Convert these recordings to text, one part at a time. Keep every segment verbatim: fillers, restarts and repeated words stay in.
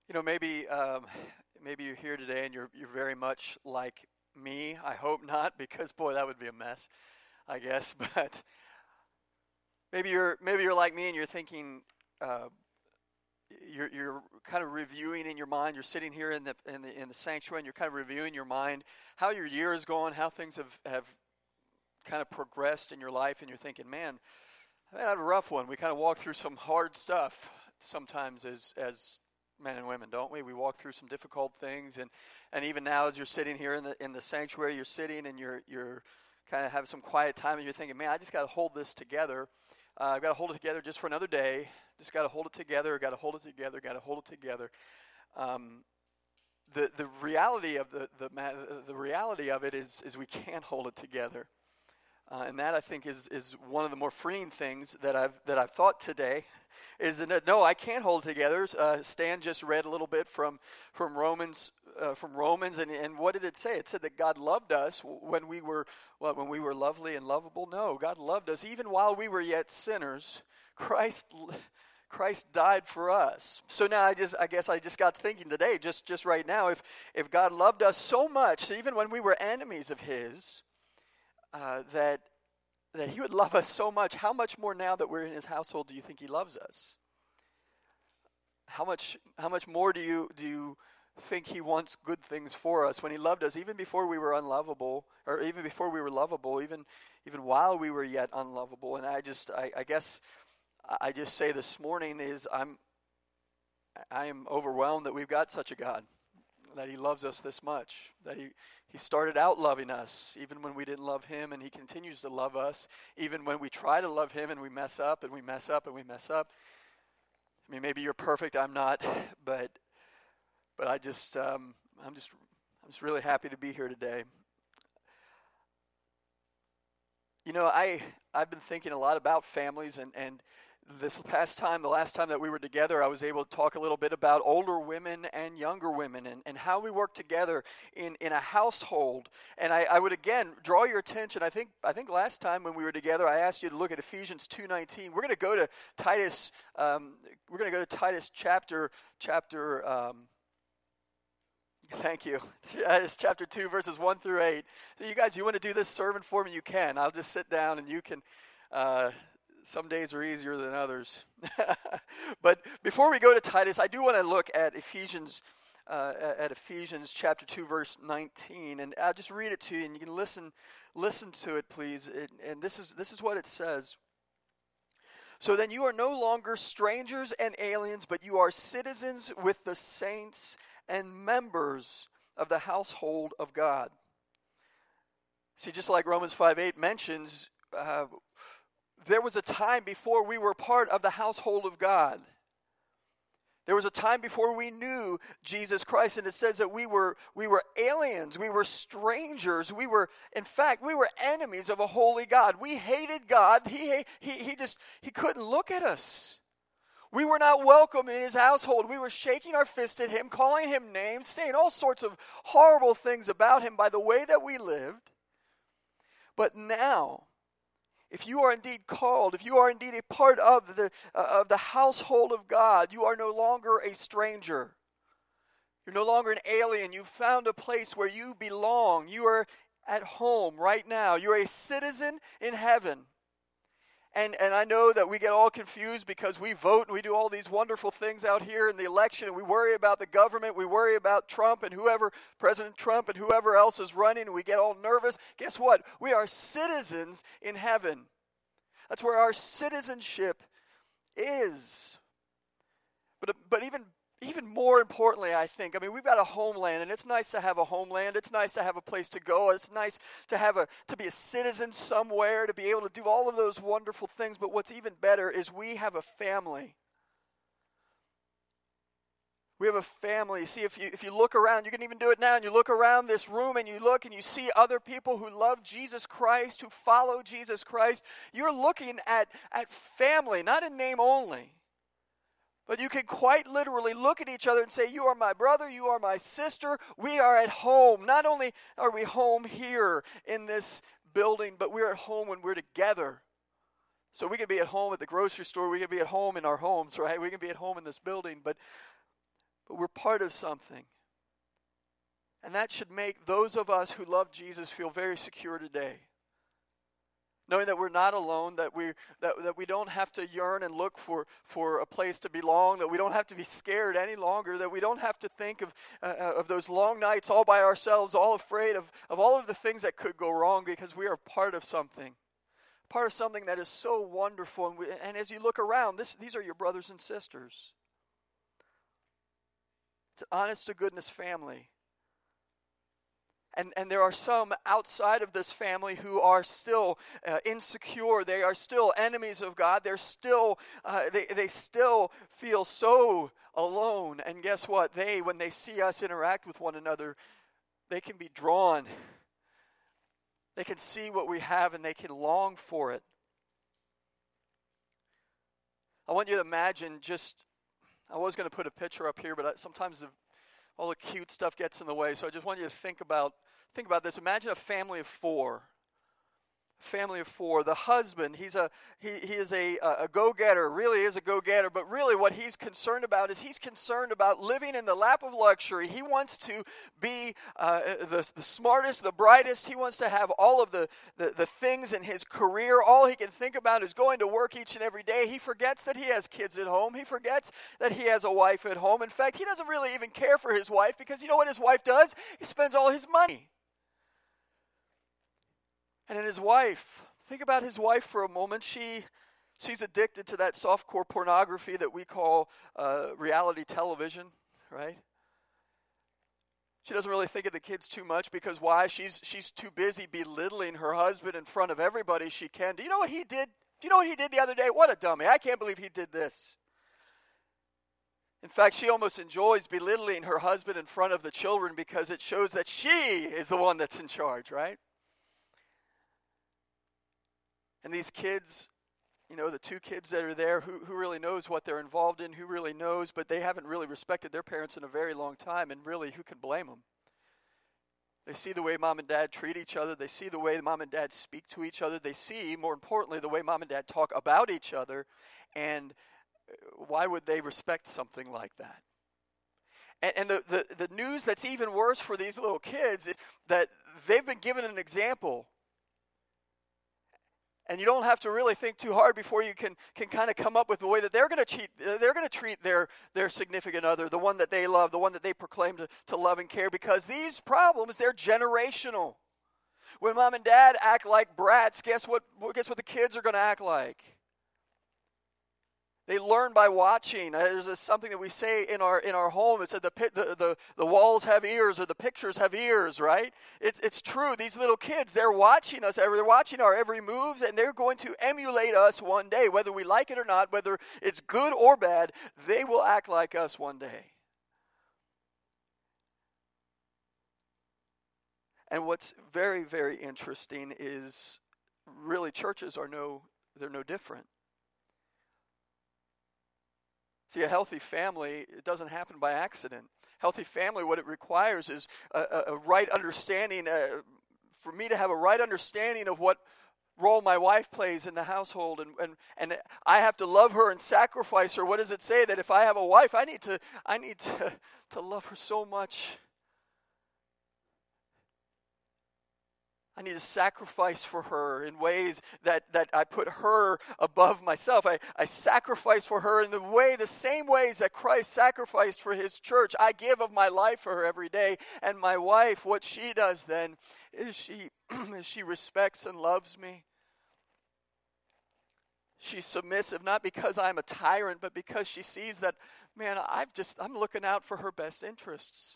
You know, maybe um, maybe you're here today and you're you're very much like me. I hope not, because boy, that would be a mess, I guess. But maybe you're maybe you're like me and you're thinking, uh, you're you're kind of reviewing in your mind. You're sitting here in the in the in the sanctuary and you're kind of reviewing your mind how your year is going, how things have have kind of progressed in your life, and you're thinking, man, I had a rough one. We kind of walk through some hard stuff sometimes as as men and women, don't we? We walk through some difficult things, and, and even now, as you're sitting here in the in the sanctuary, you're sitting and you're you're kind of having some quiet time, and you're thinking, man, I just got to hold this together. Uh, I've got to hold it together just for another day. Just got to hold it together. Got to hold it together. Got to hold it together. Um, the the reality of the the the reality of it is is we can't hold it together, uh, and that I think is is one of the more freeing things that I've that I've thought today. Is that no, I can't hold it together. Uh, Stan just read a little bit from from Romans, uh, from Romans, and, and what did it say? It said that God loved us when we were well, when we were lovely and lovable. No, God loved us even while we were yet sinners. Christ, Christ died for us. So now I just, I guess I just got thinking today, just just right now, if if God loved us so much, even when we were enemies of His, uh, that. that He would love us so much, how much more now that we're in His household do you think He loves us? How much how much more do you do you think He wants good things for us when He loved us even before we were unlovable, or even before we were lovable, even even while we were yet unlovable? And I just I, I guess I just say this morning is I'm I am overwhelmed that we've got such a God, that He loves us this much, that He He started out loving us even when we didn't love Him, and He continues to love us even when we try to love Him and we mess up and we mess up and we mess up. I mean, maybe you're perfect, I'm not, but but I just um, I'm just I'm just really happy to be here today. You know, I I've been thinking a lot about families, and and. This past time, the last time that we were together, I was able to talk a little bit about older women and younger women and, and how we work together in, in a household. And I, I would, again, draw your attention. I think I think last time when we were together, I asked you to look at Ephesians two nineteen. We're going to go to Titus. Um, we're going to go to Titus chapter, chapter um, thank you. It's chapter two, verses one through eight. So you guys, you want to do this sermon for me, you can. I'll just sit down and you can... Uh, Some days are easier than others. But before we go to Titus, I do want to look at Ephesians, uh, at Ephesians chapter two, verse nineteen, and I'll just read it to you, and you can listen, listen to it, please. It, and this is this is what it says. So then, you are no longer strangers and aliens, but you are citizens with the saints and members of the household of God. See, just like Romans five eight mentions. Uh, There was a time before we were part of the household of God. There was a time before we knew Jesus Christ, and it says that we were we were aliens, we were strangers, we were, in fact, we were enemies of a holy God. We hated God. He he he just he couldn't look at us. We were not welcome in His household. We were shaking our fist at Him, calling Him names, saying all sorts of horrible things about Him by the way that we lived. But now, if you are indeed called, if you are indeed a part of the uh, of the household of God, you are no longer a stranger. You're no longer an alien. You've found a place where you belong. You are at home right now. You're a citizen in heaven. And and I know that we get all confused because we vote and we do all these wonderful things out here in the election, and we worry about the government, we worry about Trump and whoever, President Trump and whoever else is running, and we get all nervous. Guess what? We are citizens in heaven. That's where our citizenship is. But but even Even more importantly, I think, I mean, we've got a homeland, and it's nice to have a homeland. It's nice to have a place to go. It's nice to have a to be a citizen somewhere, to be able to do all of those wonderful things. But what's even better is we have a family. We have a family. See, if you if you look around, you can even do it now, and you look around this room, and you look, and you see other people who love Jesus Christ, who follow Jesus Christ. You're looking at, at family, not in name only. But you can quite literally look at each other and say, you are my brother, you are my sister, we are at home. Not only are we home here in this building, but we're at home when we're together. So we can be at home at the grocery store, we can be at home in our homes, right? We can be at home in this building, but but we're part of something. And that should make those of us who love Jesus feel very secure today. Knowing that we're not alone, that we that, that we don't have to yearn and look for, for a place to belong, that we don't have to be scared any longer, that we don't have to think of uh, of those long nights all by ourselves, all afraid of, of all of the things that could go wrong, because we are part of something. Part of something that is so wonderful. And, we, and as you look around, this, these are your brothers and sisters. It's an honest-to-goodness family. And and there are some outside of this family who are still uh, insecure. They are still enemies of God. They're still uh, they they still feel so alone. And guess what? They, when they see us interact with one another, they can be drawn. They can see what we have and they can long for it. I want you to imagine just. I was going to put a picture up here, but I, sometimes the all the cute stuff gets in the way, so I just want you to think about think about this. Imagine a family of four. A family of four. The husband, he's a he he is a a go-getter, really is a go-getter, but really what he's concerned about is he's concerned about living in the lap of luxury. He wants to be uh, the, the smartest, the brightest. He wants to have all of the, the, the things in his career. All he can think about is going to work each and every day. He forgets that he has kids at home. He forgets that he has a wife at home. In fact, he doesn't really even care for his wife, because you know what his wife does? He spends all his money. And then his wife, think about his wife for a moment. She, she's addicted to that softcore pornography that we call uh, reality television, right? She doesn't really think of the kids too much, because why? She's she's too busy belittling her husband in front of everybody she can. Do you know what he did? Do you know what he did the other day? What a dummy. I can't believe he did this. In fact, she almost enjoys belittling her husband in front of the children, because it shows that she is the one that's in charge, right? And these kids, you know, the two kids that are there, who, who really knows what they're involved in, who really knows, but they haven't really respected their parents in a very long time, and really, who can blame them? They see the way mom and dad treat each other. They see the way mom and dad speak to each other. They see, more importantly, the way mom and dad talk about each other, and why would they respect something like that? And, and the, the, the news that's even worse for these little kids is that they've been given an example. And you don't have to really think too hard before you can can kind of come up with the way that they're going to cheat. They're going to treat their their significant other, the one that they love, the one that they proclaim to, to love and care. Because these problems, they're generational. When mom and dad act like brats, guess what? Guess what the kids are going to act like? They learn by watching. There's a, something that we say in our in our home. It said the, pit, the the the walls have ears, or the pictures have ears, right? It's it's true. These little kids, they're watching us. They're watching our every moves, and they're going to emulate us one day, whether we like it or not, whether it's good or bad. They will act like us one day. And what's very very interesting is, really, churches are no they're no different. See, a healthy family, it doesn't happen by accident. Healthy family, what it requires is a, a, a right understanding, uh, for me to have a right understanding of what role my wife plays in the household, and, and, and I have to love her and sacrifice her. What does it say? That if I have a wife, I need to I need to, to love her so much. I need to sacrifice for her in ways that, that I put her above myself. I, I sacrifice for her in the way, the same ways that Christ sacrificed for his church. I give of my life for her every day. And my wife, what she does then is she, is she respects and loves me. She's submissive, not because I'm a tyrant, but because she sees that, man, I've just, I'm looking out for her best interests.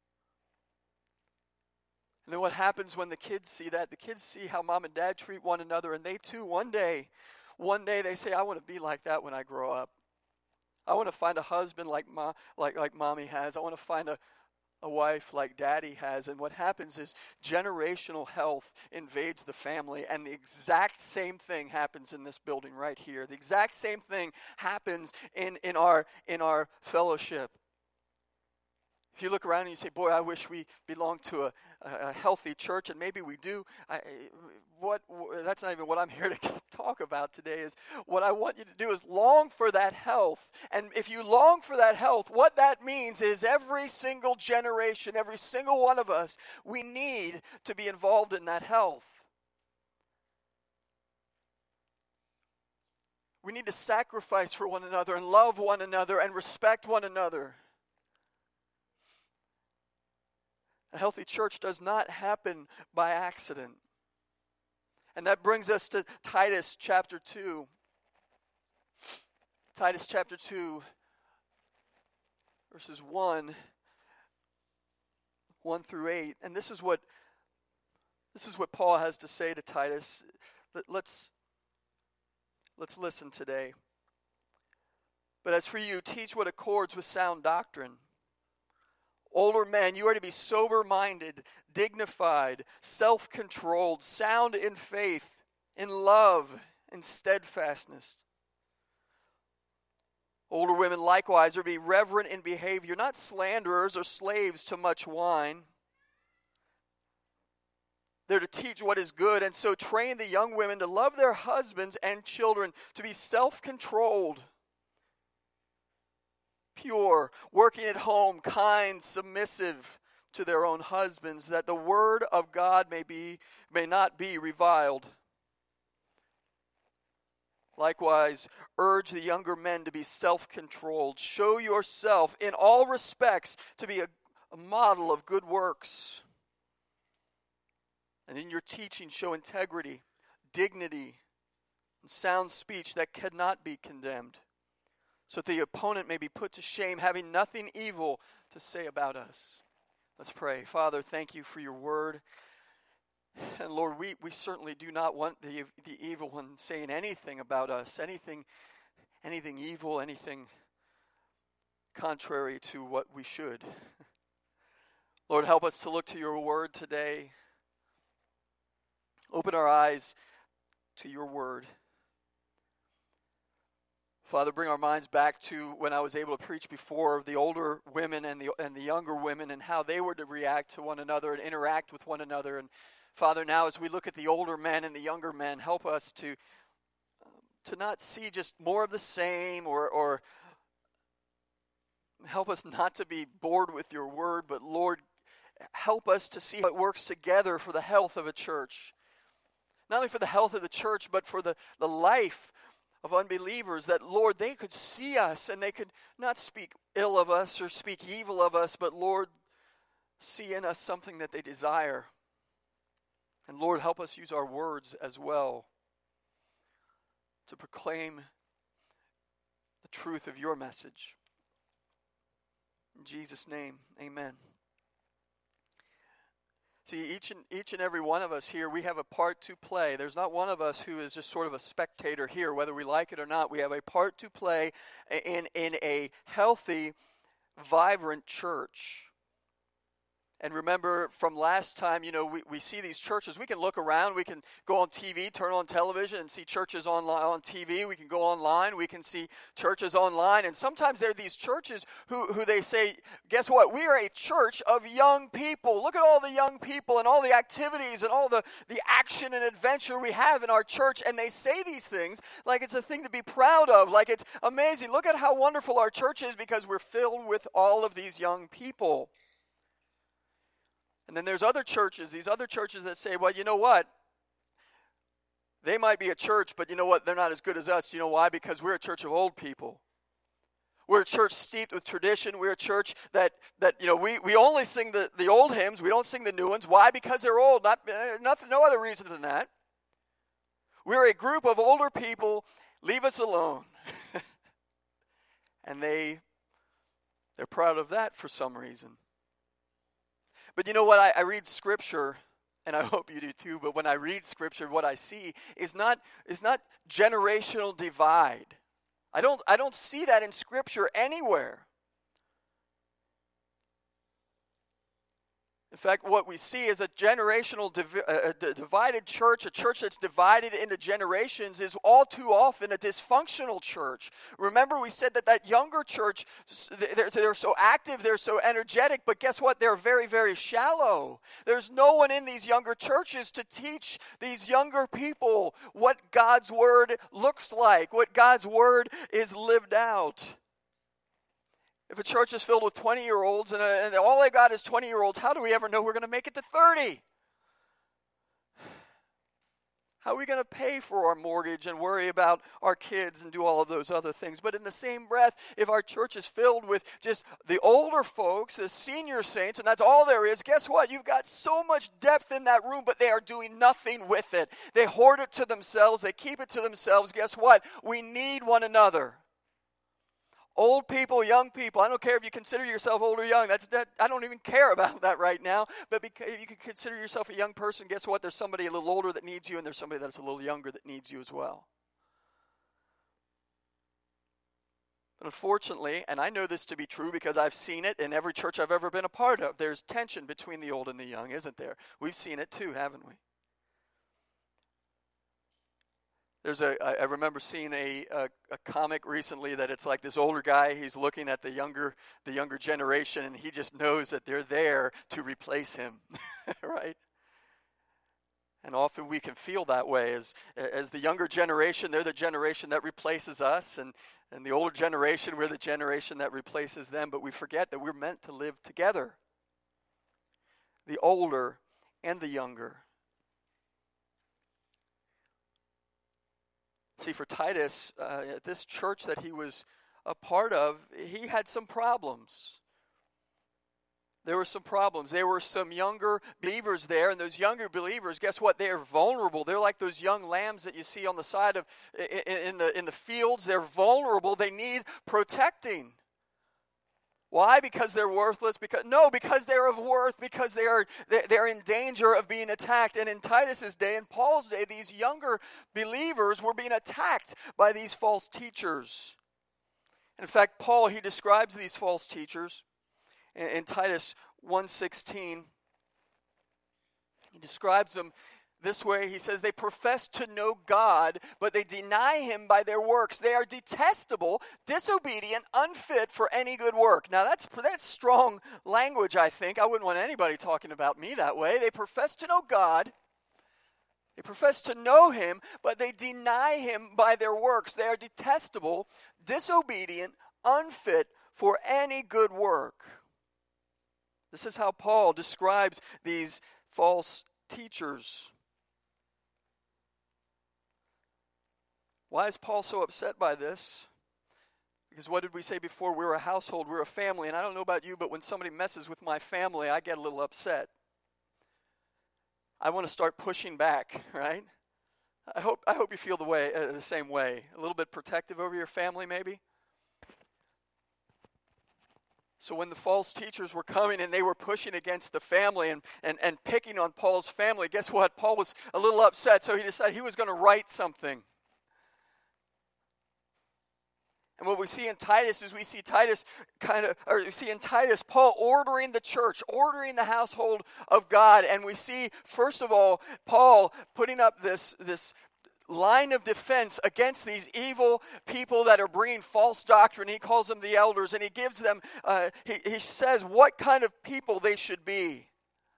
And then what happens when the kids see that? The kids see how mom and dad treat one another, and they too, one day, one day they say, I want to be like that when I grow up. I want to find a husband like ma, like like mommy has. I want to find a, a wife like daddy has. And what happens is generational health invades the family, and the exact same thing happens in this building right here. The exact same thing happens in, in our in our fellowship. If you look around and you say, boy, I wish we belonged to a, a healthy church, and maybe we do, I, what, that's not even what I'm here to talk about today. Is what I want you to do is long for that health. And if you long for that health, what that means is every single generation, every single one of us, we need to be involved in that health. We need to sacrifice for one another and love one another and respect one another. A healthy church does not happen by accident. And that brings us to Titus chapter two. Titus chapter two, verses one, one through eight. And this is what this is what Paul has to say to Titus. Let's, let's listen today. But as for you, teach what accords with sound doctrine. Older men, you are to be sober-minded, dignified, self-controlled, sound in faith, in love, and steadfastness. Older women likewise are to be reverent in behavior, not slanderers or slaves to much wine. They're to teach what is good, and so train the young women to love their husbands and children, to be self-controlled, pure, working at home, kind, submissive to their own husbands, that the word of God may be may not be reviled. Likewise, urge the younger men to be self-controlled. Show yourself in all respects to be a, a model of good works. And in your teaching, show integrity, dignity, and sound speech that cannot be condemned, so that the opponent may be put to shame, having nothing evil to say about us. Let's pray. Father, thank you for your word. And Lord, we, we certainly do not want the, the evil one saying anything about us, anything, anything evil, anything contrary to what we should. Lord, help us to look to your word today. Open our eyes to your word. Father, bring our minds back to when I was able to preach before, the older women and the and the younger women, and how they were to react to one another and interact with one another. And Father, now as we look at the older men and the younger men, help us to um, to not see just more of the same, or or help us not to be bored with your word, but Lord, help us to see how it works together for the health of a church. Not only for the health of the church, but for the, the life of unbelievers, that, Lord, they could see us and they could not speak ill of us or speak evil of us, but, Lord, see in us something that they desire. And, Lord, help us use our words as well to proclaim the truth of your message. In Jesus' name, amen. See, each and each and every one of us here, we have a part to play. There's not one of us who is just sort of a spectator here, whether we like it or not. We have a part to play in, in a healthy, vibrant church. And remember from last time, you know, we, we see these churches. We can look around. We can go on T V, turn on television, and see churches online on T V. We can go online. We can see churches online. And sometimes there are these churches who, who they say, guess what? We are a church of young people. Look at all the young people and all the activities and all the, the action and adventure we have in our church. And they say these things like it's a thing to be proud of, like it's amazing. Look at how wonderful our church is because we're filled with all of these young people. And then there's other churches, these other churches that say, well, you know what? They might be a church, but you know what? They're not as good as us. You know why? Because we're a church of old people. We're a church steeped with tradition. We're a church that, that you know, we, we only sing the, the old hymns. We don't sing the new ones. Why? Because they're old. Not, uh, nothing, no other reason than that. We're a group of older people. Leave us alone. And they, they're proud of that for some reason. But you know what? I, I read Scripture, and I hope you do too, but when I read Scripture, what I see is not is not generational divide. I don't I don't see that in Scripture anywhere. In fact, what we see is a generational, divi- a d- divided church, a church that's divided into generations, is all too often a dysfunctional church. Remember, we said that that younger church, they're, they're so active, they're so energetic, but guess what? They're very, very shallow. There's no one in these younger churches to teach these younger people what God's word looks like, what God's word is lived out. If a church is filled with twenty-year-olds and, and all they got is twenty-year-olds, how do we ever know we're going to make it to thirty? How are we going to pay for our mortgage and worry about our kids and do all of those other things? But in the same breath, if our church is filled with just the older folks, the senior saints, and that's all there is, guess what? You've got so much depth in that room, but they are doing nothing with it. They hoard it to themselves. They keep it to themselves. Guess what? We need one another. Old people, young people, I don't care if you consider yourself old or young. That's that. I don't even care about that right now. But because if you can consider yourself a young person, guess what? There's somebody a little older that needs you, and there's somebody that's a little younger that needs you as well. But unfortunately, and I know this to be true because I've seen it in every church I've ever been a part of, there's tension between the old and the young, isn't there? We've seen it too, haven't we? There's a, I remember seeing a, a, a comic recently that it's like this older guy, he's looking at the younger the younger generation, and he just knows that they're there to replace him, right? And often we can feel that way. As, as the younger generation, they're the generation that replaces us, and, and the older generation, we're the generation that replaces them, but we forget that we're meant to live together. The older and the younger. See, for Titus, uh, at this church that he was a part of, he had some problems. There were some problems. There were some younger believers there, and those younger believers, guess what? They are vulnerable. They're like those young lambs that you see on the side of, in, in the in the fields. They're vulnerable. They need protecting. Why? Because they're worthless? Because no, because they're of worth, because they are they're in danger of being attacked. And in Titus's day, in Paul's day, these younger believers were being attacked by these false teachers. In fact, Paul, he describes these false teachers in, in Titus one sixteen. He describes them this way. He says, they profess to know God, but they deny him by their works. They are detestable, disobedient, unfit for any good work. Now, that's, that's strong language, I think. I wouldn't want anybody talking about me that way. They profess to know God. They profess to know him, but they deny him by their works. They are detestable, disobedient, unfit for any good work. This is how Paul describes these false teachers. Why is Paul so upset by this? Because what did we say before? We're a household, we're a family, and I don't know about you, but when somebody messes with my family, I get a little upset. I want to start pushing back, right? I hope I hope you feel the way uh, the same way. A little bit protective over your family, maybe. So when the false teachers were coming and they were pushing against the family and, and, and picking on Paul's family, guess what? Paul was a little upset, so he decided he was going to write something. And what we see in Titus is we see Titus kind of, or we see in Titus, Paul ordering the church, ordering the household of God. And we see, first of all, Paul putting up this, this line of defense against these evil people that are bringing false doctrine. He calls them the elders, and he gives them, uh, he, he says what kind of people they should be.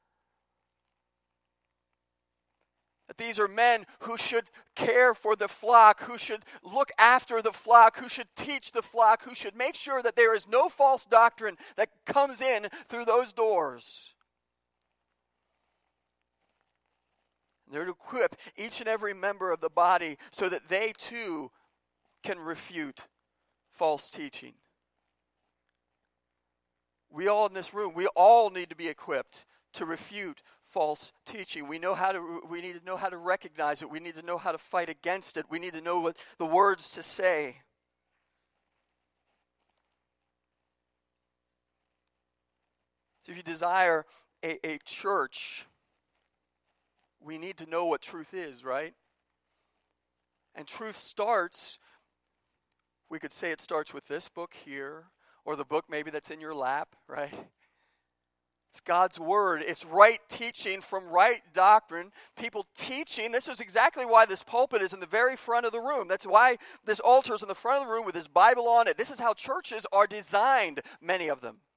That these are men who should care for the flock, who should look after the flock, who should teach the flock, who should make sure that there is no false doctrine that comes in through those doors. They're to equip each and every member of the body so that they too can refute false teaching. We all in this room, we all need to be equipped to refute false teaching. We know how to we need to know how to recognize it. We need to know how to fight against it. We need to know what the words to say. So if you desire a, a church, we need to know what truth is, right? And truth starts, we could say it starts with this book here, or the book maybe that's in your lap, right? It's God's word. It's right teaching from right doctrine. People teaching. This is exactly why this pulpit is in the very front of the room. That's why this altar is in the front of the room with this Bible on it. This is how churches are designed, many of them.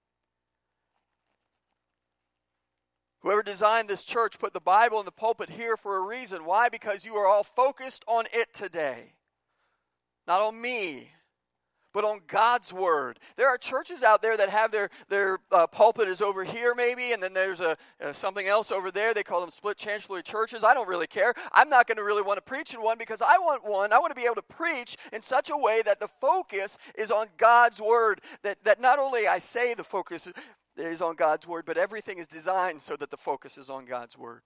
Whoever designed this church put the Bible in the pulpit here for a reason. Why? Because you are all focused on it today. Not on me, but on God's word. There are churches out there that have their, their uh, pulpit is over here maybe, and then there's a, uh, something else over there. They call them split chancellery churches. I don't really care. I'm not going to really want to preach in one because I want one. I want to be able to preach in such a way that the focus is on God's word. That, that not only I say the focus is on God's word, but everything is designed so that the focus is on God's word.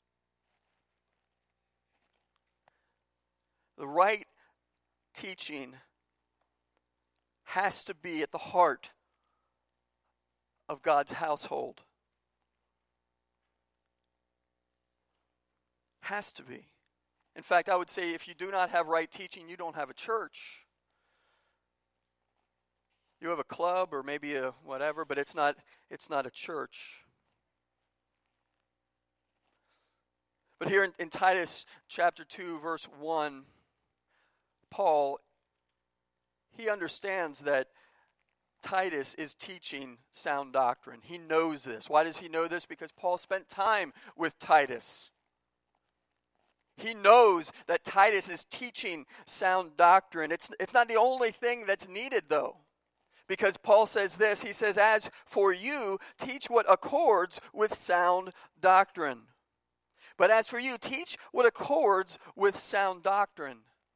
The right teaching has to be at the heart of God's household. Has to be. In fact, I would say if you do not have right teaching, you don't have a church. You have a club or maybe a whatever, but it's not it's not a church. But here in, in Titus chapter two, verse one, Paul, he understands that Titus is teaching sound doctrine. He knows this. Why does he know this? Because Paul spent time with Titus. He knows that Titus is teaching sound doctrine. It's, it's not the only thing that's needed, though. Because Paul says this, he says, as for you, teach what accords with sound doctrine. But as for you, teach what accords with sound doctrine.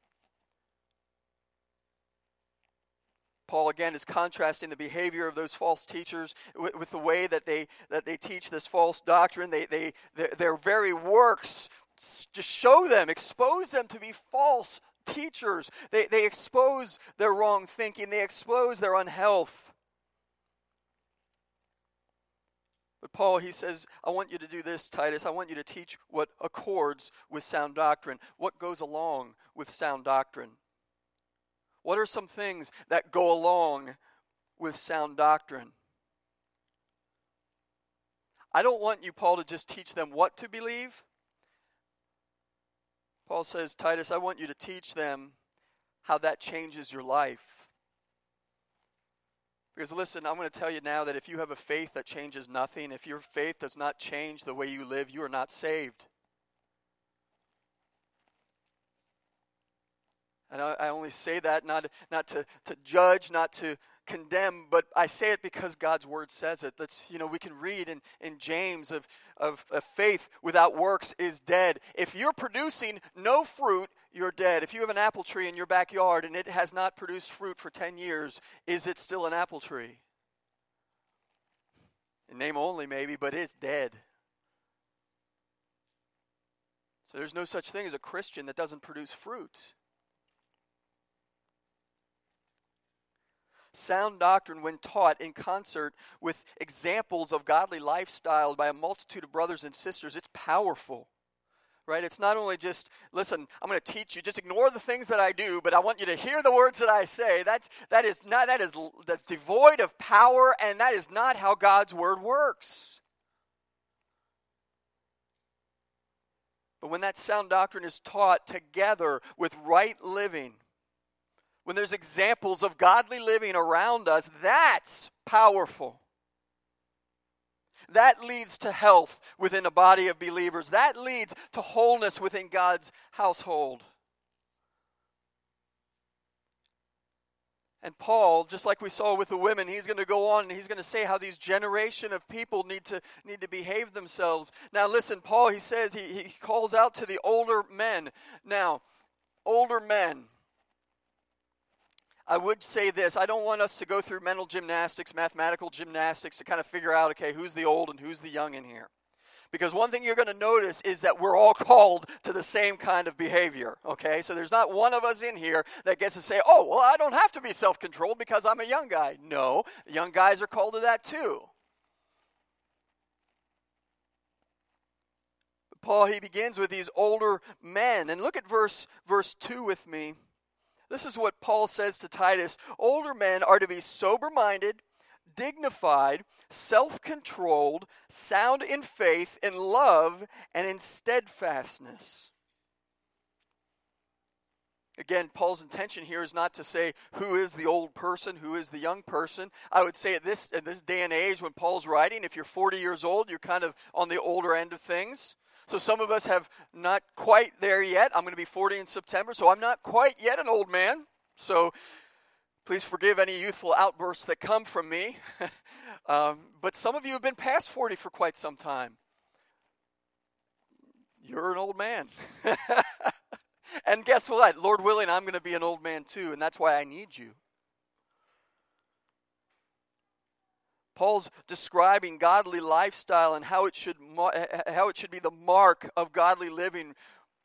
Paul again is contrasting the behavior of those false teachers with, with the way that they that they teach this false doctrine. They they their, their very works just show them, expose them to be false teachers. They they expose their wrong thinking. They expose their unhealth. But Paul, he says, I want you to do this, Titus. I want you to teach what accords with sound doctrine, what goes along with sound doctrine. What are some things that go along with sound doctrine? I don't want you, Paul, to just teach them what to believe. Paul says, Titus, I want you to teach them how that changes your life. Because listen, I'm going to tell you now that if you have a faith that changes nothing, if your faith does not change the way you live, you are not saved. And I, I only say that not, not to, to judge, not to condemn, but I say it because God's word says it. That's, you know, we can read in, in James of, of, of faith without works is dead. If you're producing no fruit, you're dead. If you have an apple tree in your backyard and it has not produced fruit for ten years, is it still an apple tree? In name only maybe, but it's dead. So there's no such thing as a Christian that doesn't produce fruit. Sound doctrine, when taught in concert with examples of godly lifestyle by a multitude of brothers and sisters, it's powerful, right? It's not only just, listen, I'm going to teach you, just ignore the things that I do, but I want you to hear the words that I say. That's that is not that is that's devoid of power, and that is not how God's word works. But when that sound doctrine is taught together with right living, when there's examples of godly living around us, that's powerful. That leads to health within a body of believers. That leads to wholeness within God's household. And Paul, just like we saw with the women, he's going to go on and he's going to say how these generation of people need to need to behave themselves. Now listen, Paul, he says, he, he calls out to the older men. Now, older men. I would say this, I don't want us to go through mental gymnastics, mathematical gymnastics to kind of figure out, okay, who's the old and who's the young in here. Because one thing you're going to notice is that we're all called to the same kind of behavior, okay? So there's not one of us in here that gets to say, oh, well, I don't have to be self-controlled because I'm a young guy. No, young guys are called to that too. But Paul, he begins with these older men. And look at verse, verse two with me. This is what Paul says to Titus. Older men are to be sober-minded, dignified, self-controlled, sound in faith, in love, and in steadfastness. Again, Paul's intention here is not to say who is the old person, who is the young person. I would say at this, at this day and age when Paul's writing, if you're forty years old, you're kind of on the older end of things. So some of us have not quite there yet. I'm going to be forty in September, so I'm not quite yet an old man. So please forgive any youthful outbursts that come from me. um, but some of you have been past forty for quite some time. You're an old man. And guess what? Lord willing, I'm going to be an old man too, and that's why I need you. Paul's describing godly lifestyle and how it should how it should be the mark of godly living,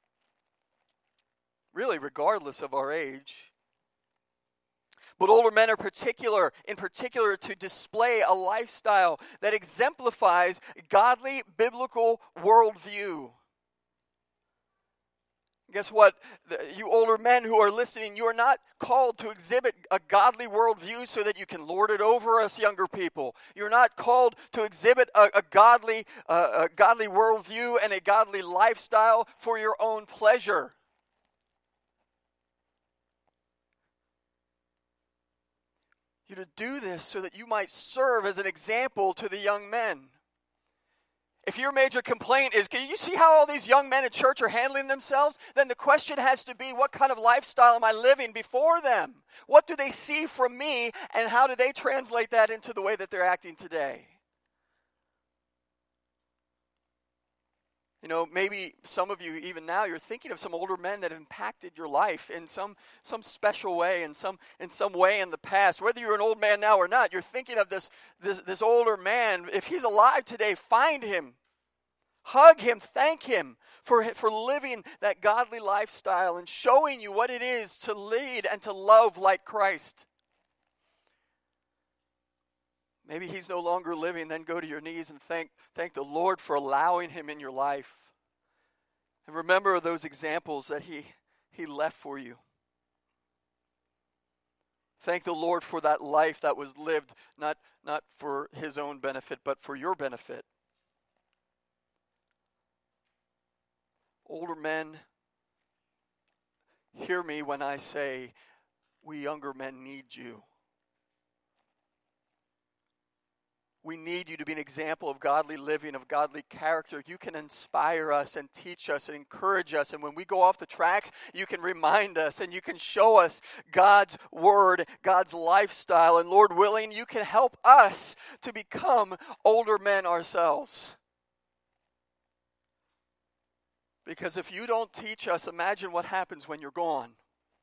really regardless of our age. But older men are particular, in particular, to display a lifestyle that exemplifies godly biblical worldview. Guess what? You older men who are listening, you are not called to exhibit a godly worldview so that you can lord it over us younger people. You're not called to exhibit a, a godly, uh, a godly worldview and a godly lifestyle for your own pleasure. You're to do this so that you might serve as an example to the young men. If your major complaint is, can you see how all these young men in church are handling themselves? Then the question has to be, what kind of lifestyle am I living before them? What do they see from me, and how do they translate that into the way that they're acting today? You know, maybe some of you, even now, you're thinking of some older men that have impacted your life in some some special way, in some in some way in the past. Whether you're an old man now or not, you're thinking of this this, this older man. If he's alive today, find him. Hug him, thank him for, for living that godly lifestyle and showing you what it is to lead and to love like Christ. Maybe he's no longer living, then go to your knees and thank, thank the Lord for allowing him in your life. And remember those examples that he, he left for you. Thank the Lord for that life that was lived, not, not for his own benefit, but for your benefit. Older men, hear me when I say, we younger men need you. We need you to be an example of godly living, of godly character. You can inspire us and teach us and encourage us. And when we go off the tracks, you can remind us and you can show us God's word, God's lifestyle. And Lord willing, you can help us to become older men ourselves. Because if you don't teach us, imagine what happens when you're gone.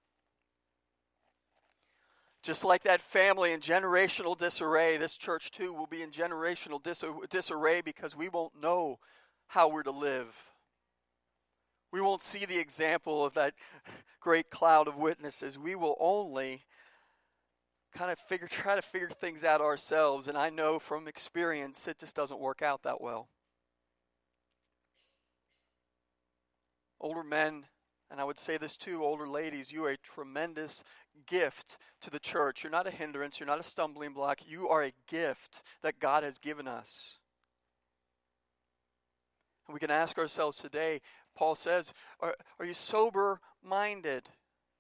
Just like that family in generational disarray, this church too will be in generational dis- disarray because we won't know how we're to live. We won't see the example of that great cloud of witnesses. We will only kind of figure, try to figure things out ourselves. And I know from experience it just doesn't work out that well. Older men, and I would say this too, older ladies, you are a tremendous gift to the church. You're not a hindrance. You're not a stumbling block. You are a gift that God has given us. And we can ask ourselves today, Paul says, are, are you sober-minded?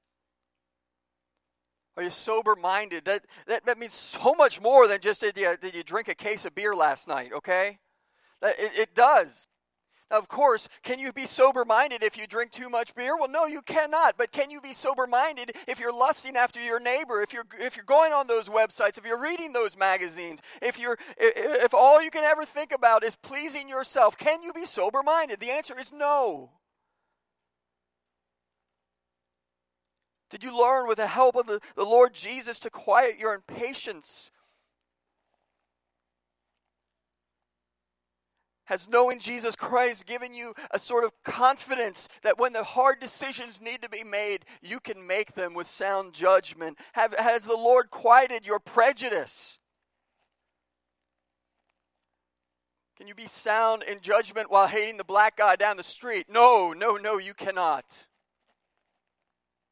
Are you sober-minded? That, that, that means so much more than just did you, did you drink a case of beer last night, okay? That, it, it does. Now, of course, can you be sober-minded if you drink too much beer? Well, no, you cannot. But can you be sober-minded if you're lusting after your neighbor, if you're if you're going on those websites, if you're reading those magazines, if you're if all you can ever think about is pleasing yourself? Can you be sober-minded? The answer is no. Did you learn with the help of the, the Lord Jesus to quiet your impatience? Has knowing Jesus Christ given you a sort of confidence that when the hard decisions need to be made, you can make them with sound judgment? Have, has the Lord quieted your prejudice? Can you be sound in judgment while hating the black guy down the street? No, no, no, you cannot.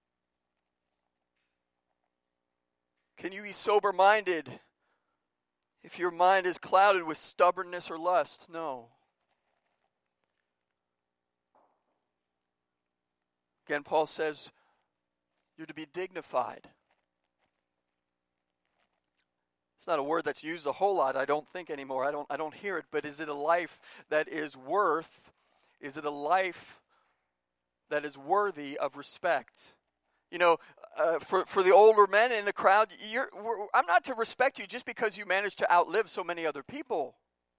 Can you be sober-minded if your mind is clouded with stubbornness or lust, no. Again, Paul says you're to be dignified. It's not a word that's used a whole lot, I don't think anymore. I don't I don't hear it, but is it a life that is worth, is it a life that is worthy of respect? You know, uh, for, for the older men in the crowd, you're, I'm not to respect you just because you managed to outlive so many other people.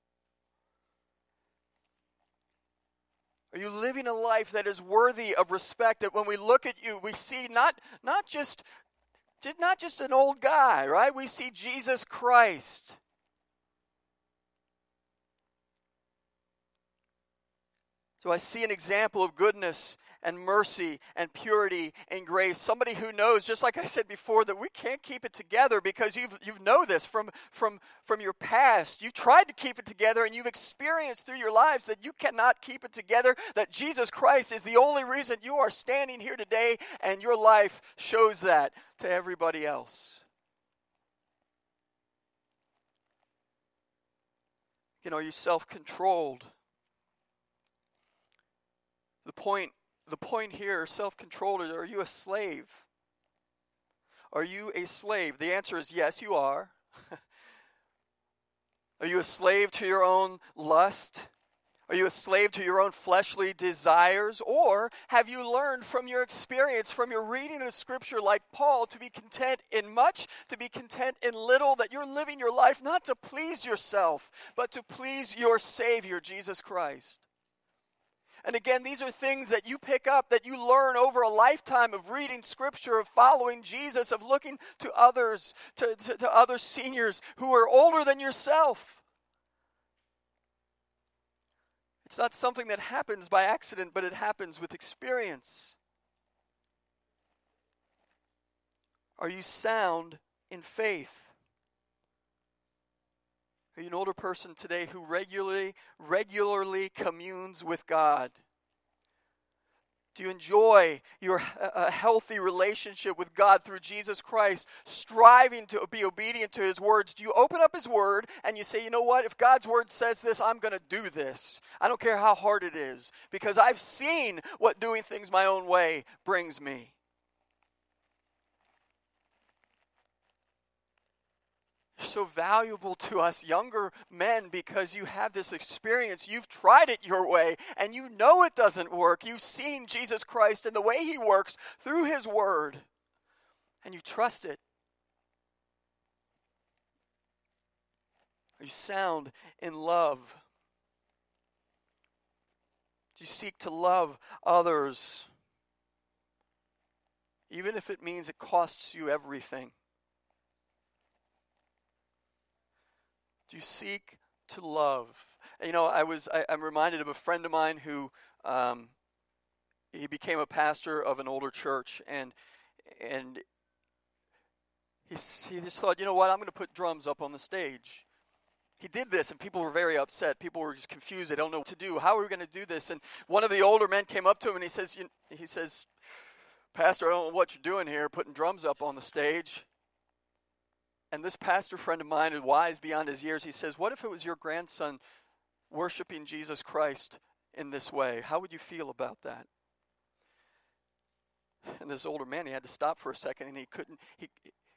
Are you living a life that is worthy of respect, that when we look at you, we see not, not just not just an old guy, right? We see Jesus Christ. So I see an example of goodness and mercy and purity and grace. Somebody who knows, just like I said before, that we can't keep it together because you've you know this from, from, from your past. You've tried to keep it together and you've experienced through your lives that you cannot keep it together, that Jesus Christ is the only reason you are standing here today, and your life shows that to everybody else. You know, are you self-controlled? The point The point here, self-controlled, are you a slave? Are you a slave? The answer is yes, you are. Are you a slave to your own lust? Are you a slave to your own fleshly desires? Or have you learned from your experience, from your reading of Scripture like Paul, to be content in much, to be content in little, that you're living your life not to please yourself, but to please your Savior, Jesus Christ? And again, these are things that you pick up, that you learn over a lifetime of reading Scripture, of following Jesus, of looking to others, to, to, to other seniors who are older than yourself. It's not something that happens by accident, but it happens with experience. Are you sound in faith? Are you an older person today who regularly, regularly communes with God? Do you enjoy your a healthy relationship with God through Jesus Christ, striving to be obedient to His words? Do you open up His Word and you say, you know what, if God's Word says this, I'm going to do this. I don't care how hard it is, because I've seen what doing things my own way brings me. So valuable to us younger men because you have this experience. You've tried it your way and you know it doesn't work. You've seen Jesus Christ and the way He works through His Word, and you trust it. Are you sound in love? Do you seek to love others, even if it means it costs you everything? Do you seek to love? You know, I was, I, I'm reminded of a friend of mine who, um, he became a pastor of an older church, and and he, he just thought, you know what, I'm going to put drums up on the stage. He did this, and people were very upset. People were just confused. They don't know what to do. How are we going to do this? And one of the older men came up to him, and he says, you, he says, Pastor, I don't know what you're doing here, putting drums up on the stage. And this pastor friend of mine, who's wise beyond his years, he says, what if it was your grandson worshiping Jesus Christ in this way? How would you feel about that? And this older man, he had to stop for a second, and he couldn't, he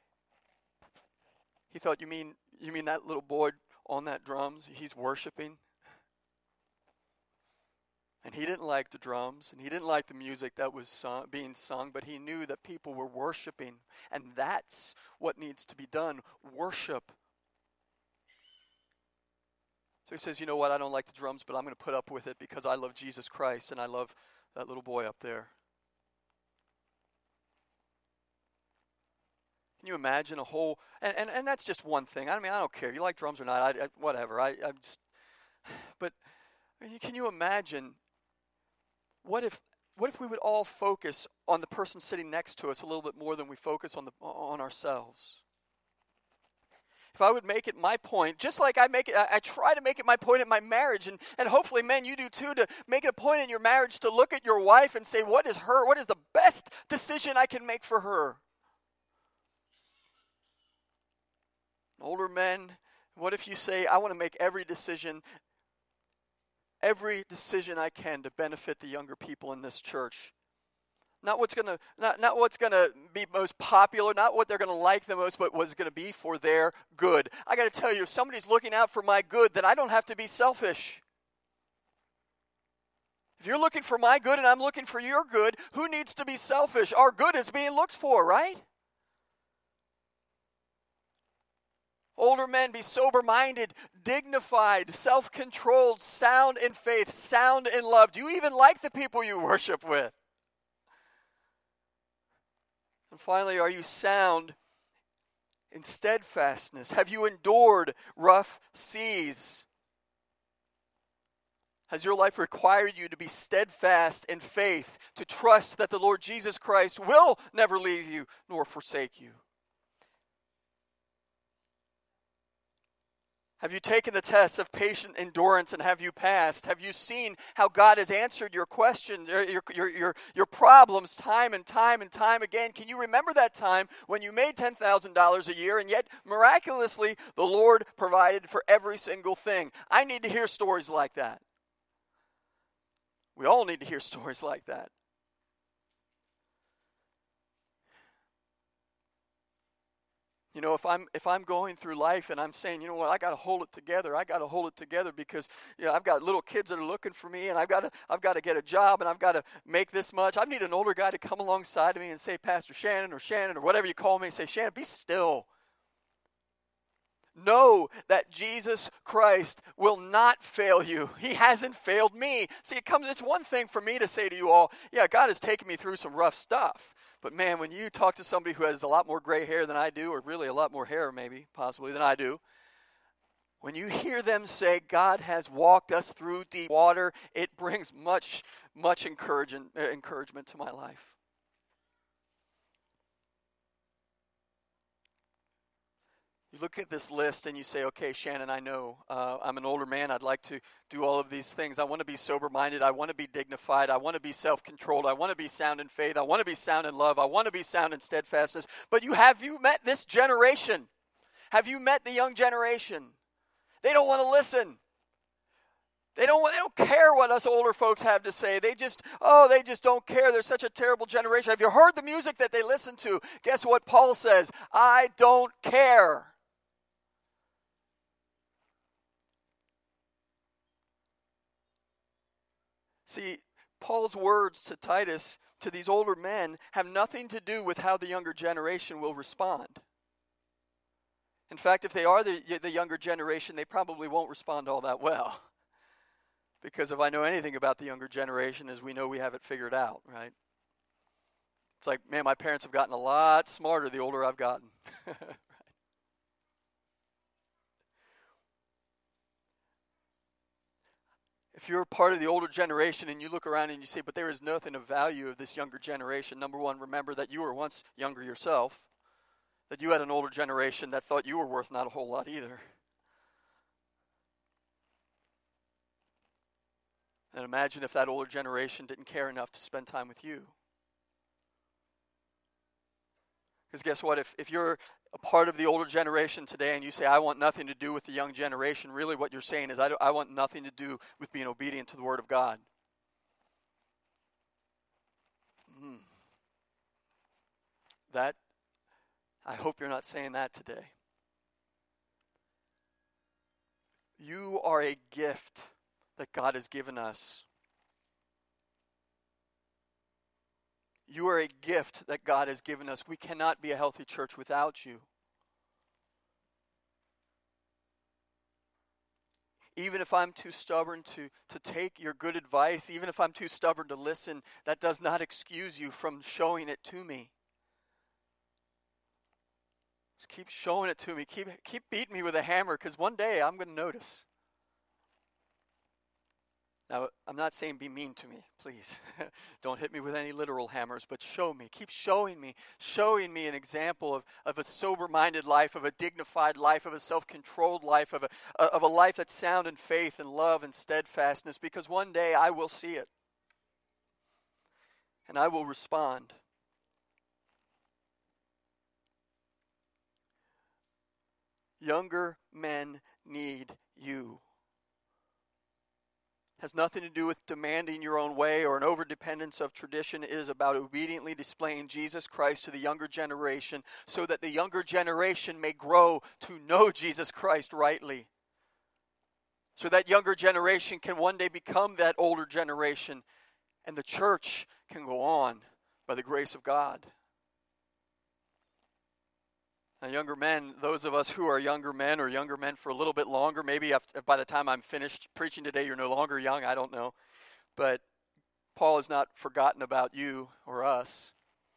he thought, you mean, you mean that little boy on that drums, he's worshiping? And he didn't like the drums, and he didn't like the music that was sung, being sung, but he knew that people were worshiping, and that's what needs to be done, worship. So he says, you know what, I don't like the drums, but I'm going to put up with it because I love Jesus Christ, and I love that little boy up there. Can you imagine a whole, and, and, and that's just one thing. I mean, I don't care. You like drums or not, I, I, whatever. I, I just, but I mean, can you imagine, what if what if we would all focus on the person sitting next to us a little bit more than we focus on the on ourselves? If I would make it my point, just like I make it, I, I try to make it my point in my marriage, and, and hopefully, men, you do too, to make it a point in your marriage to look at your wife and say, what is her, what is the best decision I can make for her? Older men, What if you say, I want to make every decision, every decision I can to benefit the younger people in this church? Not what's gonna not, not what's gonna be most popular, not what they're gonna like the most, but what's gonna be for their good. I gotta tell you, if somebody's looking out for my good, then I don't have to be selfish. If you're looking for my good and I'm looking for your good, who needs to be selfish? Our good is being looked for, right? Older men, be sober-minded, dignified, self-controlled, sound in faith, sound in love. Do you even like the people you worship with? And finally, are you sound in steadfastness? Have you endured rough seas? Has your life required you to be steadfast in faith, to trust that the Lord Jesus Christ will never leave you nor forsake you? Have you taken the test of patient endurance and have you passed? Have you seen how God has answered your questions, your, your, your, your problems time and time and time again? Can you remember that time when you made ten thousand dollars a year and yet miraculously the Lord provided for every single thing? I need to hear stories like that. We all need to hear stories like that. You know, if I'm if I'm going through life and I'm saying, you know what, I got to hold it together. I got to hold it together because you know I've got little kids that are looking for me, and I've got to I've got to get a job, and I've got to make this much. I need an older guy to come alongside of me and say, Pastor Shannon or Shannon or whatever you call me, say, Shannon, be still. Know that Jesus Christ will not fail you. He hasn't failed me. See, it comes. It's one thing for me to say to you all, yeah, God has taken me through some rough stuff. But man, when you talk to somebody who has a lot more gray hair than I do, or really a lot more hair maybe, possibly, than I do, when you hear them say, God has walked us through deep water, it brings much, much encouragement, uh, encouragement to my life. You look at this list and you say, okay, Shannon, I know uh, I'm an older man. I'd like to do all of these things. I want to be sober-minded. I want to be dignified. I want to be self-controlled. I want to be sound in faith. I want to be sound in love. I want to be sound in steadfastness. But you have you met this generation? Have you met the young generation? They don't want to listen. They don't, they don't care what us older folks have to say. They just, oh, they just don't care. They're such a terrible generation. Have you heard the music that they listen to? Guess what Paul says? I don't care. See, Paul's words to Titus, to these older men, have nothing to do with how the younger generation will respond. In fact, if they are the, the younger generation, they probably won't respond all that well. Because if I know anything about the younger generation, is we know we have it figured out, right? It's like, man, my parents have gotten a lot smarter the older I've gotten. Right? If you're part of the older generation and you look around and you say, but there is nothing of value of this younger generation, number one, remember that you were once younger yourself, that you had an older generation that thought you were worth not a whole lot either. And imagine if that older generation didn't care enough to spend time with you. Because guess what? If, if you're a part of the older generation today and you say, I want nothing to do with the young generation, really what you're saying is, I, I want nothing to do with being obedient to the Word of God. Mm. That, I hope you're not saying that today. You are a gift that God has given us. You are a gift that God has given us. We cannot be a healthy church without you. Even if I'm too stubborn to, to take your good advice, even if I'm too stubborn to listen, that does not excuse you from showing it to me. Just keep showing it to me. Keep, keep beating me with a hammer, because one day I'm going to notice. Now, I'm not saying be mean to me, please. Don't hit me with any literal hammers, but show me. Keep showing me, showing me an example of, of a sober-minded life, of a dignified life, of a self-controlled life, of a, of a life that's sound in faith and love and steadfastness, because one day I will see it. And I will respond. Younger men need you. Has nothing to do with demanding your own way or an overdependence of tradition. It is about obediently displaying Jesus Christ to the younger generation so that the younger generation may grow to know Jesus Christ rightly. So that younger generation can one day become that older generation and the church can go on by the grace of God. Now, younger men, those of us who are younger men or younger men for a little bit longer, maybe after, by the time I'm finished preaching today, you're no longer young, I don't know. But Paul has not forgotten about you or us.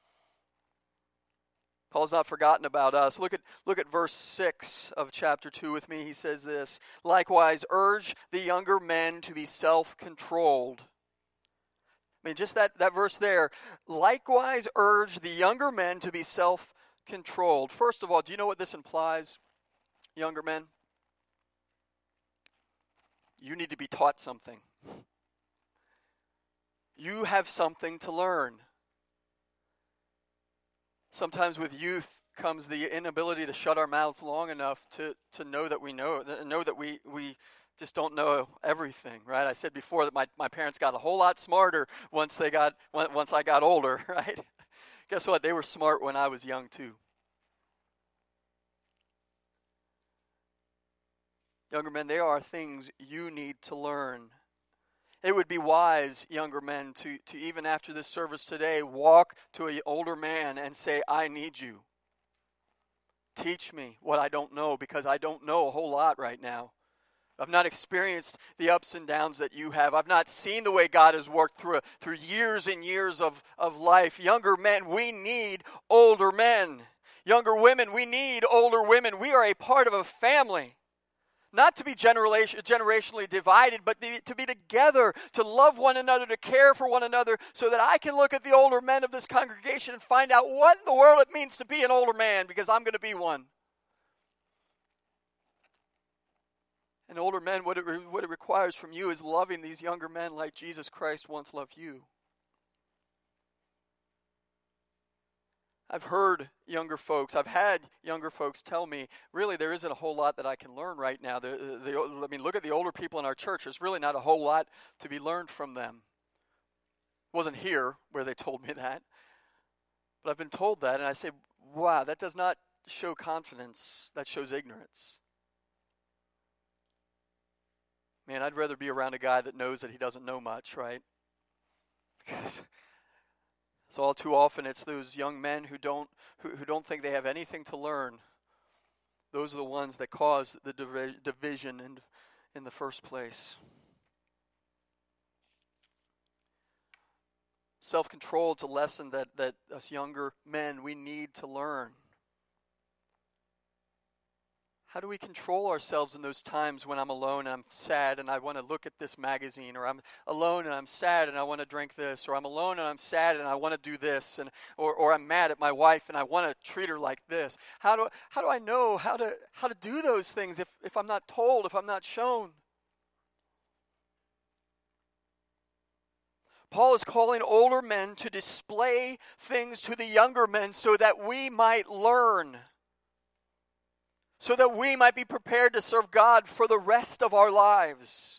Paul's not forgotten about us. Look at, look at verse six of chapter two with me. He says this, likewise, urge the younger men to be self-controlled. I mean, just that, that verse there. Likewise, urge the younger men to be self-controlled. Controlled. First of all, do you know what this implies, younger men? You need to be taught something. You have something to learn. Sometimes with youth comes the inability to shut our mouths long enough to, to know that we know, know that we, we just don't know everything, right? I said before that my, my parents got a whole lot smarter once they got once I got older, right? Guess what? They were smart when I was young too. Younger men, there are things you need to learn. It would be wise, younger men, to, to even after this service today, walk to an older man and say, I need you. Teach me what I don't know, because I don't know a whole lot right now. I've not experienced the ups and downs that you have. I've not seen the way God has worked through, through years and years of, of life. Younger men, we need older men. Younger women, we need older women. We are a part of a family. Not to be generation, generationally divided, but be, to be together, to love one another, to care for one another, so that I can look at the older men of this congregation and find out what in the world it means to be an older man, because I'm going to be one. And older men, what it, re- what it requires from you is loving these younger men like Jesus Christ once loved you. I've heard younger folks, I've had younger folks tell me, really there isn't a whole lot that I can learn right now. The, the, I mean, look at the older people in our church. There's really not a whole lot to be learned from them. It wasn't here where they told me that. But I've been told that, and I say, wow, that does not show confidence. That shows ignorance. Man, I'd rather be around a guy that knows that he doesn't know much, right? Because so all too often it's those young men who don't who, who don't think they have anything to learn. Those are the ones that cause the div- division in, in the first place. Self-control is a lesson that, that us younger men, we need to learn. How do we control ourselves in those times when I'm alone and I'm sad and I want to look at this magazine, or I'm alone and I'm sad and I want to drink this, or I'm alone and I'm sad and I want to do this, and or, or I'm mad at my wife and I want to treat her like this? How do how do I know how to how to do those things if, if I'm not told, if I'm not shown? Paul is calling older men to display things to the younger men so that we might learn. So that we might be prepared to serve God for the rest of our lives.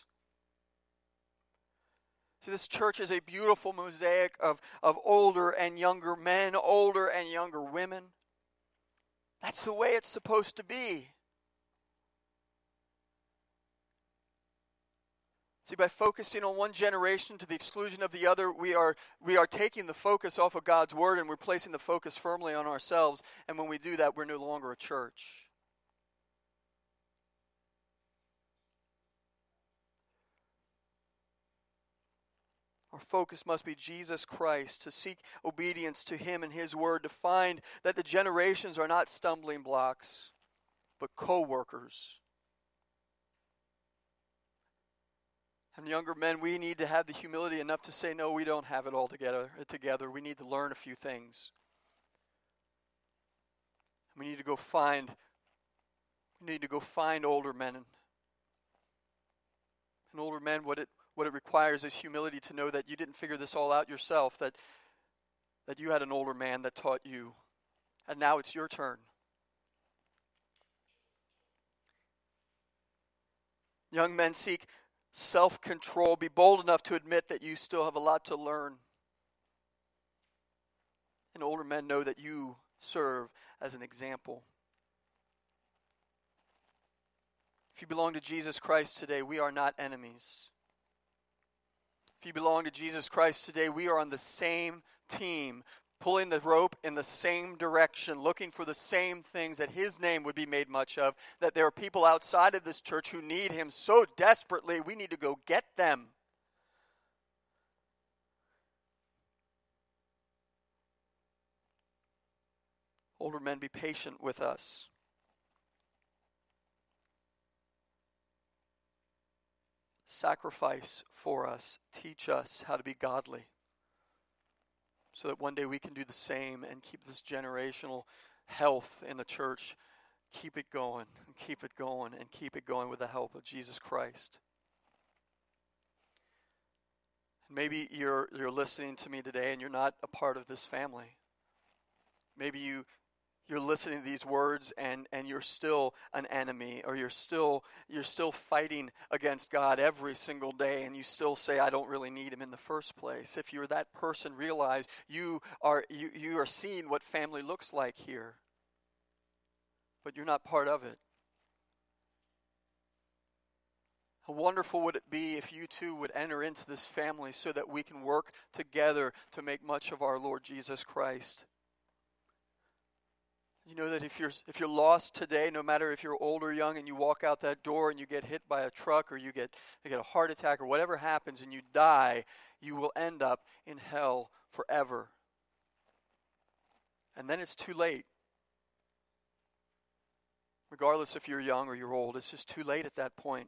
See, this church is a beautiful mosaic of, of older and younger men, older and younger women. That's the way it's supposed to be. See, by focusing on one generation to the exclusion of the other, we are we are taking the focus off of God's word and we're placing the focus firmly on ourselves. And when we do that, we're no longer a church. Our focus must be Jesus Christ, to seek obedience to Him and His Word, to find that the generations are not stumbling blocks, but co-workers. And younger men, we need to have the humility enough to say, no, we don't have it all together. together. We need to learn a few things. We need to go find, we need to go find older men. And older men, what it What it requires is humility to know that you didn't figure this all out yourself, that, that you had an older man that taught you, and now it's your turn. Young men, seek self-control. Be bold enough to admit that you still have a lot to learn. And older men, know that you serve as an example. If you belong to Jesus Christ today, we are not enemies. If you belong to Jesus Christ today, we are on the same team, pulling the rope in the same direction, looking for the same things, that His name would be made much of, that there are people outside of this church who need Him so desperately, we need to go get them. Older men, be patient with us. Sacrifice for us. Teach us how to be godly, so that one day we can do the same and keep this generational health in the church. Keep it going, and keep it going, and keep it going with the help of Jesus Christ. Maybe you're you're listening to me today and you're not a part of this family. Maybe you You're listening to these words and, and you're still an enemy, or you're still you're still fighting against God every single day, and you still say, I don't really need Him in the first place. If you're that person, realize you are you, you are seeing what family looks like here, but you're not part of it. How wonderful would it be if you too would enter into this family so that we can work together to make much of our Lord Jesus Christ. You know that if you're if you're lost today, no matter if you're old or young, and you walk out that door and you get hit by a truck, or you get you get a heart attack, or whatever happens, and you die, you will end up in hell forever. And then it's too late. Regardless if you're young or you're old, it's just too late at that point.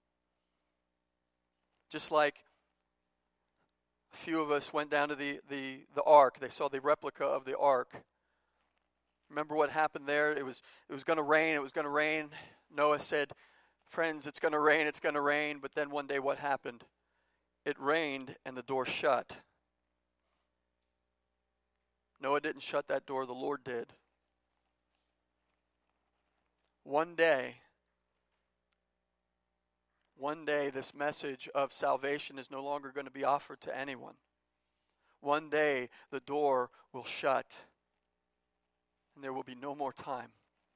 Just like a few of us went down to the, the, the ark. They saw the replica of the ark. Remember what happened there? It was it was going to rain. It was going to rain. Noah said, friends, it's going to rain. It's going to rain. But then one day what happened? It rained and the door shut. Noah didn't shut that door. The Lord did. One day, one day this message of salvation is no longer going to be offered to anyone. One day the door will shut. And there will be no more time.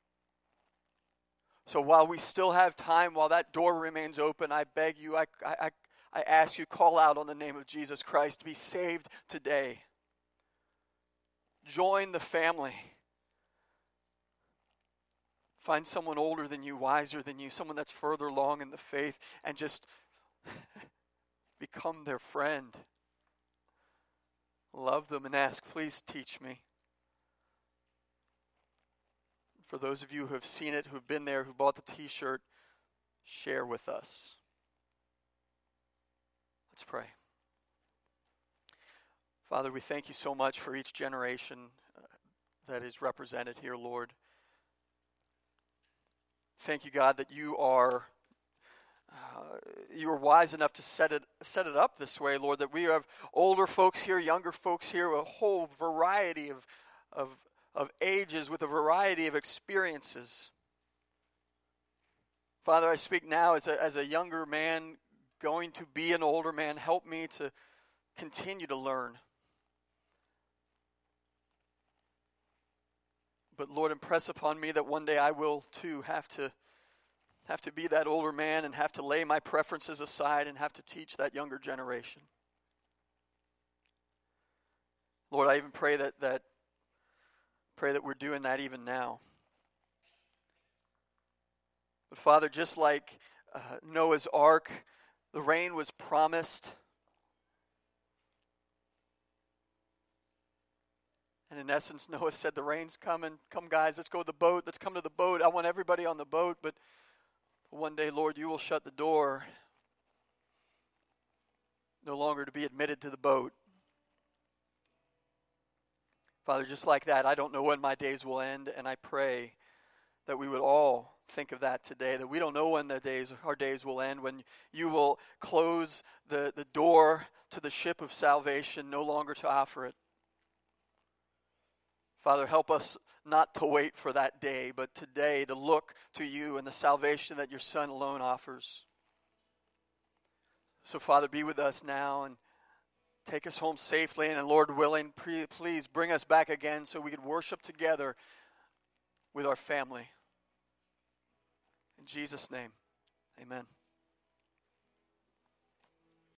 So while we still have time, while that door remains open, I beg you, I, I, I ask you, call out on the name of Jesus Christ to be saved today. Join the family. Find someone older than you, wiser than you, someone that's further along in the faith, and just become their friend. Love them and ask, please teach me. For those of you who have seen it, who have been there, who bought the t-shirt, share with us. Let's pray. Father, we thank you so much for each generation uh, that is represented here, Lord. Thank you, God, that you are uh, you are wise enough to set it set it up this way, Lord, that we have older folks here, younger folks here, a whole variety of of of ages with a variety of experiences. Father, I speak now as a, as a younger man going to be an older man. Help me to continue to learn. But Lord, impress upon me that one day I will too have to have to be that older man and have to lay my preferences aside and have to teach that younger generation. Lord, I even pray that that Pray that we're doing that even now. But Father, just like uh, Noah's ark, the rain was promised. And in essence, Noah said, the rain's coming. Come guys, let's go to the boat. Let's come to the boat. I want everybody on the boat. But one day, Lord, you will shut the door. No longer to be admitted to the boat. Father, just like that, I don't know when my days will end, and I pray that we would all think of that today, that we don't know when the days, our days will end, when you will close the, the door to the ship of salvation, no longer to offer it. Father, help us not to wait for that day, but today to look to you and the salvation that your Son alone offers. So, Father, be with us now and take us home safely. And, Lord willing, pre- please bring us back again so we could worship together with our family. In Jesus' name, amen.